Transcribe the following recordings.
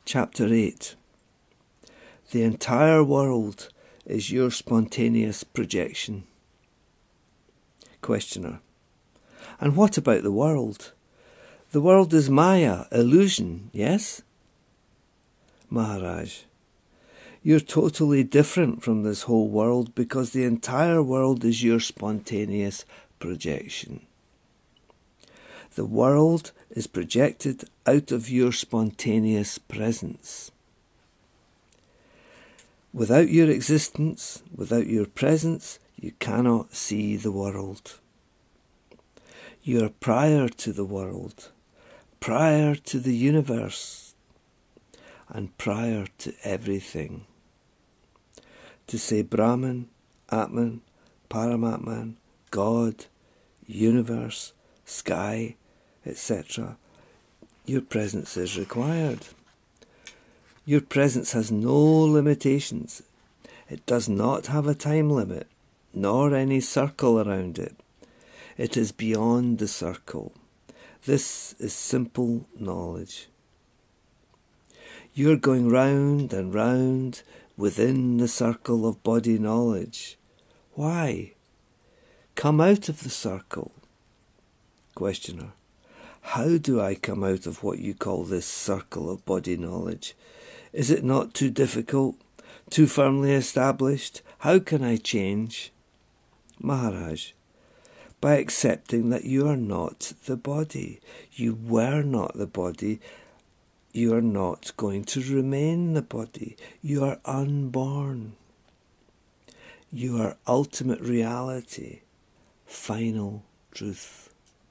Chapter 8. The entire world is your spontaneous projection. Questioner. And what about the world? The world is Maya, illusion, yes? Maharaj. You're totally different from this whole world because the entire world is your spontaneous projection. The world is projected out of your spontaneous presence. Without your existence, without your presence, you cannot see the world. You are prior to the world, prior to the universe, and prior to everything. To say Brahman, Atman, Paramatman, God, universe, sky, etc., your presence is required. Your presence has no limitations. It does not have a time limit, nor any circle around it. It is beyond the circle. This is simple knowledge. You're going round and round within the circle of body knowledge. Why? Come out of the circle. Questioner. How do I come out of what you call this circle of body knowledge? Is it not too difficult, too firmly established? How can I change? Maharaj. By accepting that you are not the body. You were not the body. You are not going to remain the body. You are unborn. You are ultimate reality, final truth.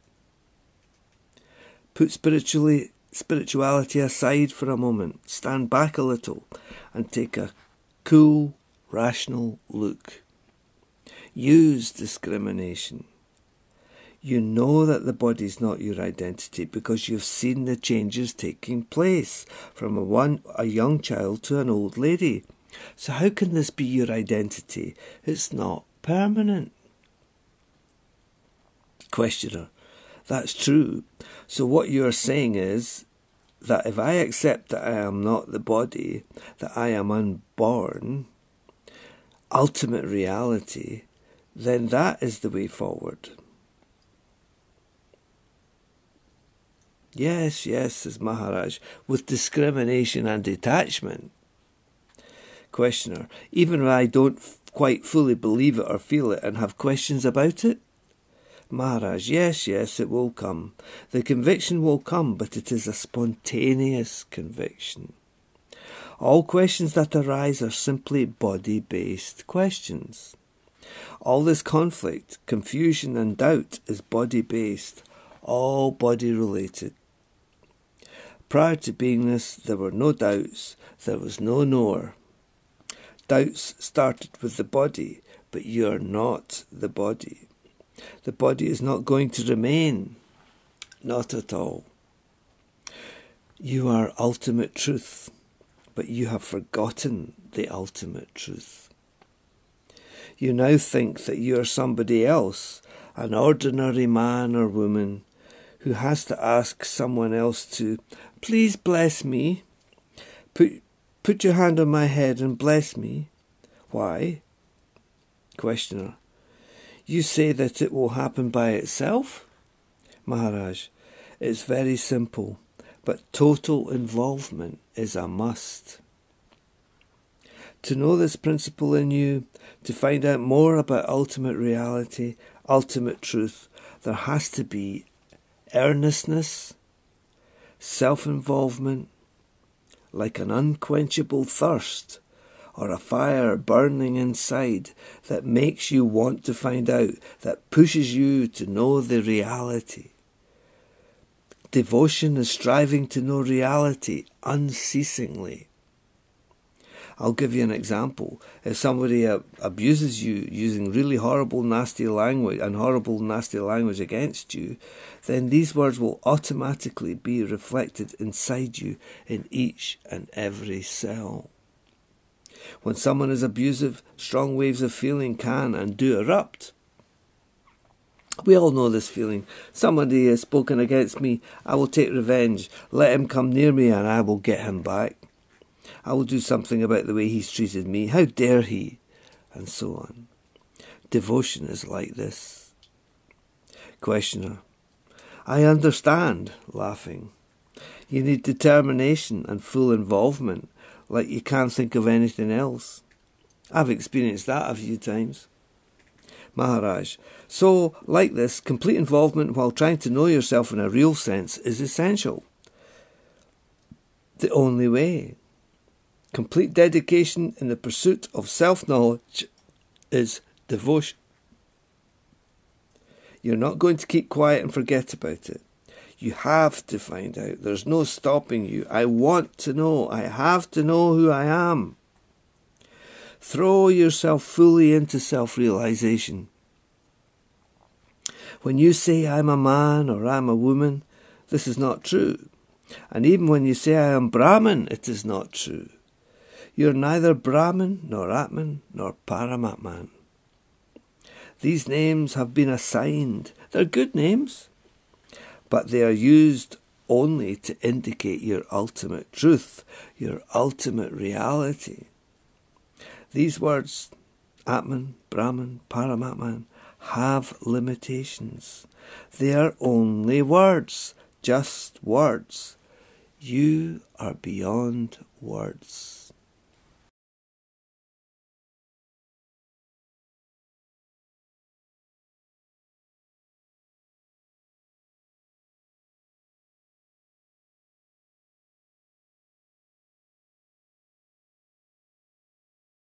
Put spirituality aside for a moment. Stand back a little and take a cool, rational look. Use discrimination. You know that the body is not your identity because you've seen the changes taking place from a young child to an old lady. So how can this be your identity? It's not permanent. Questioner. That's true. So what you are saying is that if I accept that I am not the body, that I am unborn, ultimate reality, then that is the way forward. Yes, says Maharaj, with discrimination and detachment. Questioner. Even if I don't quite fully believe it or feel it and have questions about it? Maharaj. Yes, it will come. The conviction will come, but it is a spontaneous conviction. All questions that arise are simply body-based questions. All this conflict, confusion and doubt is body-based, all body-related. Prior to beingness, there were no doubts, there was no knower. Doubts started with the body, but you are not the body. The body is not going to remain, not at all. You are ultimate truth, but you have forgotten the ultimate truth. You now think that you are somebody else, an ordinary man or woman, who has to ask someone else to, please bless me, put your hand on my head and bless me. Why? Questioner. You say that it will happen by itself? Maharaj. It's very simple, but total involvement is a must. To know this principle in you, to find out more about ultimate reality, ultimate truth, there has to be earnestness, self-involvement, like an unquenchable thirst or a fire burning inside that makes you want to find out, that pushes you to know the reality. Devotion is striving to know reality unceasingly. I'll give you an example. If somebody abuses you using really horrible, nasty language against you, then these words will automatically be reflected inside you in each and every cell. When someone is abusive, strong waves of feeling can and do erupt. We all know this feeling. Somebody has spoken against me. I will take revenge. Let him come near me and I will get him back. I will do something about the way he's treated me. How dare he? And so on. Devotion is like this. Questioner. I understand, laughing. You need determination and full involvement, like you can't think of anything else. I've experienced that a few times. Maharaj. So, like this, complete involvement while trying to know yourself in a real sense is essential. The only way. Complete dedication in the pursuit of self-knowledge is devotion. You're not going to keep quiet and forget about it. You have to find out. There's no stopping you. I want to know. I have to know who I am. Throw yourself fully into self-realization. When you say I'm a man or I'm a woman, this is not true. And even when you say I am Brahman, it is not true. You're neither Brahman, nor Atman, nor Paramatman. These names have been assigned. They're good names, but they are used only to indicate your ultimate truth, your ultimate reality. These words, Atman, Brahman, Paramatman, have limitations. They are only words, just words. You are beyond words.